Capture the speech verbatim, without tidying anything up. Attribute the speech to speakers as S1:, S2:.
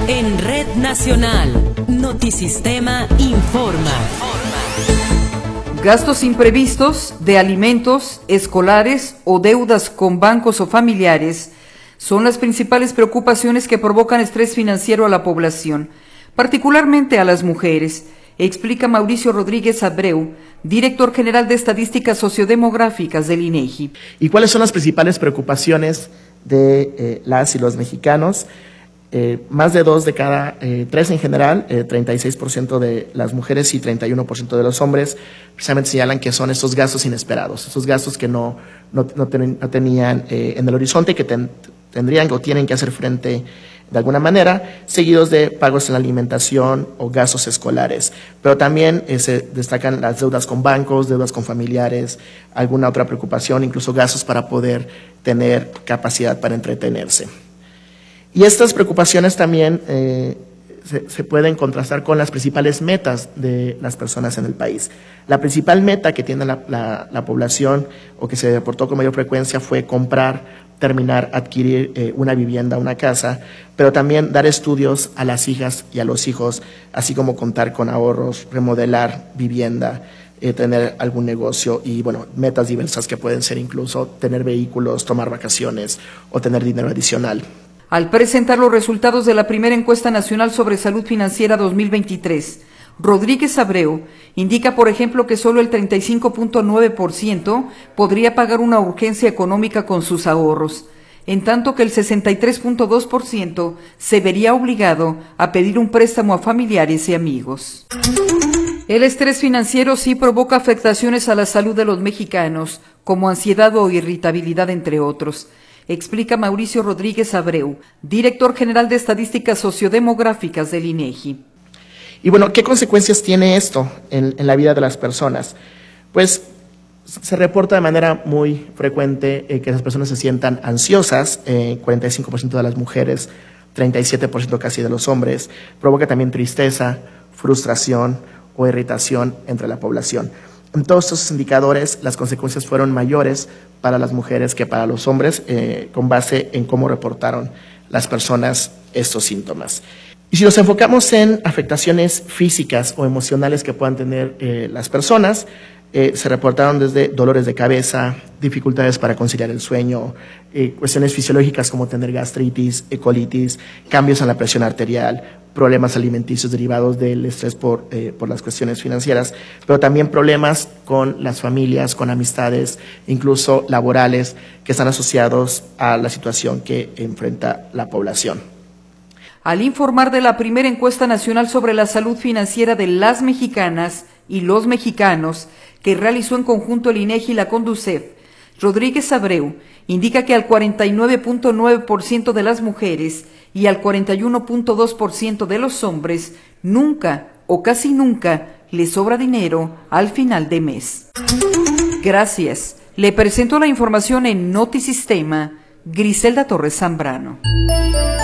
S1: En Red Nacional, Notisistema informa.
S2: Gastos imprevistos de alimentos, escolares o deudas con bancos o familiares son las principales preocupaciones que provocan estrés financiero a la población, particularmente a las mujeres, explica Mauricio Rodríguez Abreu, director general de Estadísticas Sociodemográficas del INEGI.
S3: ¿Y cuáles son las principales preocupaciones de eh, las y los mexicanos? Eh, más de dos de cada eh, tres en general, eh, treinta y seis por ciento de las mujeres y treinta y uno por ciento de los hombres, precisamente señalan que son estos gastos inesperados, esos gastos que no, no, no, ten, no tenían eh, en el horizonte, que ten, tendrían o tienen que hacer frente de alguna manera, seguidos de pagos en la alimentación o gastos escolares. Pero también eh, se destacan las deudas con bancos, deudas con familiares, alguna otra preocupación, incluso gastos para poder tener capacidad para entretenerse. Y estas preocupaciones también eh, se, se pueden contrastar con las principales metas de las personas en el país. La principal meta que tiene la, la, la población o que se reportó con mayor frecuencia fue comprar, terminar, adquirir eh, una vivienda, una casa, pero también dar estudios a las hijas y a los hijos, así como contar con ahorros, remodelar vivienda, eh, tener algún negocio y, bueno, metas diversas que pueden ser incluso tener vehículos, tomar vacaciones o tener dinero adicional.
S2: Al presentar los resultados de la primera encuesta nacional sobre salud financiera dos mil veintitrés, Rodríguez Abreu indica, por ejemplo, que solo el treinta y cinco punto nueve por ciento podría pagar una urgencia económica con sus ahorros, en tanto que el sesenta y tres punto dos por ciento se vería obligado a pedir un préstamo a familiares y amigos. El estrés financiero sí provoca afectaciones a la salud de los mexicanos, como ansiedad o irritabilidad, entre otros, explica Mauricio Rodríguez Abreu, director general de Estadísticas Sociodemográficas del INEGI.
S3: Y bueno, ¿qué consecuencias tiene esto en, en la vida de las personas? Pues se reporta de manera muy frecuente eh, que las personas se sientan ansiosas, eh, cuarenta y cinco por ciento de las mujeres, treinta y siete por ciento casi de los hombres, provoca también tristeza, frustración o irritación entre la población. En todos estos indicadores, las consecuencias fueron mayores para las mujeres que para los hombres, eh, con base en cómo reportaron las personas estos síntomas. Y si nos enfocamos en afectaciones físicas o emocionales que puedan tener eh, las personas, eh, se reportaron desde dolores de cabeza, dificultades para conciliar el sueño, eh, cuestiones fisiológicas como tener gastritis, colitis, cambios en la presión arterial, problemas alimenticios derivados del estrés por, eh, por las cuestiones financieras, pero también problemas con las familias, con amistades, incluso laborales, que están asociados a la situación que enfrenta la población.
S2: Al informar de la primera encuesta nacional sobre la salud financiera de las mexicanas y los mexicanos, que realizó en conjunto el INEGI y la Conducef, Rodríguez Abreu indica que al cuarenta y nueve punto nueve por ciento de las mujeres y al cuarenta y uno punto dos por ciento de los hombres nunca o casi nunca les sobra dinero al final de mes. Gracias. Le presento la información en Notisistema, Griselda Torres Zambrano.